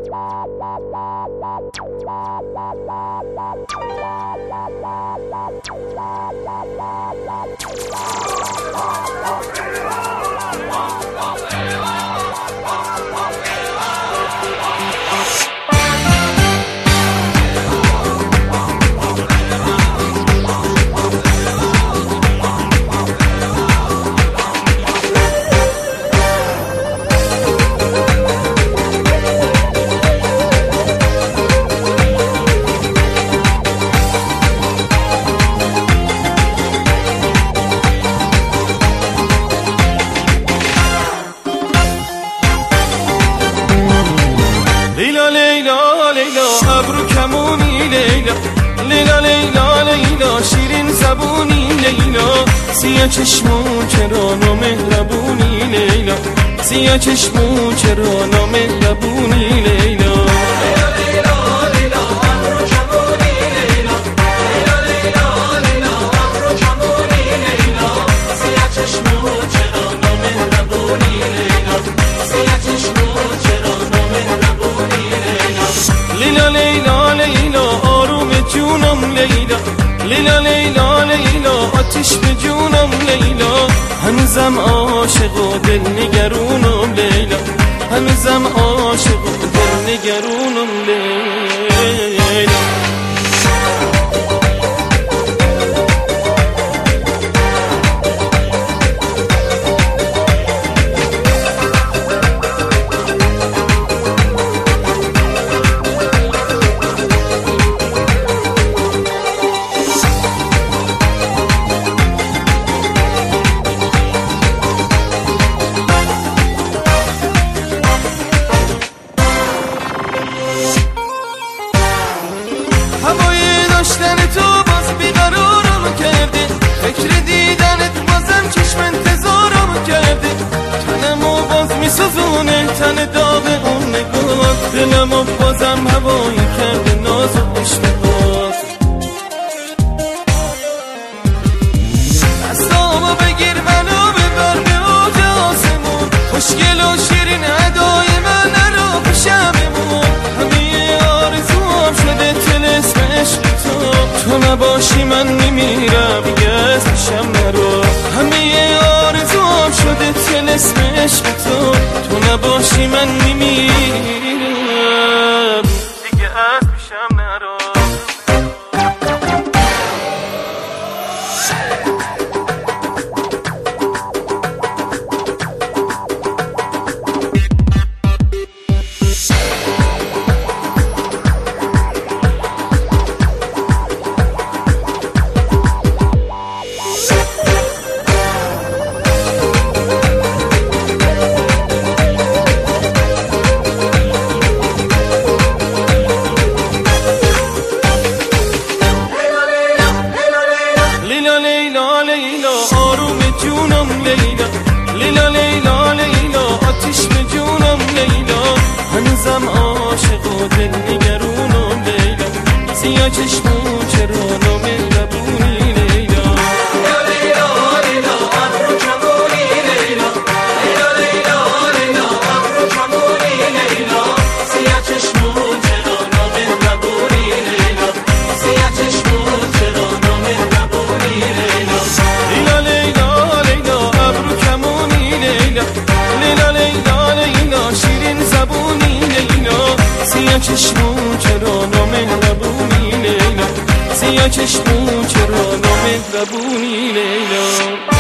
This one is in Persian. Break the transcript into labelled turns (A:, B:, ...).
A: لیلا لیلا لیلا ابرو کمونی لیلا، لیلا لیلا لیلا شیرین زبونی لیلا، سیاه چشمون چرا نامهربونی لیلا، سیاه چشمون چرا نامهربونی لیلا. لیلا لیلا لیلا آروم جونم لیلا، لیلا لیلا لیلا آتش به جونم لیلا، هنوزم عاشق و دل نگرونم لیلا، هنوزم عاشق و دل نگرونم لیلا. هوای داشتن تو باز بیقرارم کرده، فکر دیدنت بازم چشم انتظارم کرده، تنمو باز میسوزونه تن داغ اون نگاه، دلمو بازم هوایی کرده ناز و اشتباه. دستامو بگیر منو ببر به اوج آسمون، خوشگل و شیرین ادای من نرو پیشم بمون، همه آرزوام شده طلسم عشق تو نباشی من میمیرم دیگه اسمشم نرو، همه آرزوام شده طلسم عشق تو نباشی من میمیرم دیگه اسمشم نرو. لیلا لیلا لیلا آروم جونم لیلا، لیلا لیلا لیلا آتش به جونم لیلا، هنوزم عاشق و دل نگرونم لیلا، سیاه چشمون چرا نامهربونی لیلا. لیلا لیلا ابرو کمونی لیلا، لیلا لیلا لیلا ابرو کمونی لیلا، سیاه چشمون چرا نامهربونی لیلا، سیاه چشمون چرا نامهربونی لیلا. لیلا لیلا لیلا ابرو کمونی لیلا، لیلا لیلا لیلا شیرین زبونی لیلا، سیاه چشمون چرا نامهربونی لیلا، سیاه چشمون چرا نامهربونی لیلا.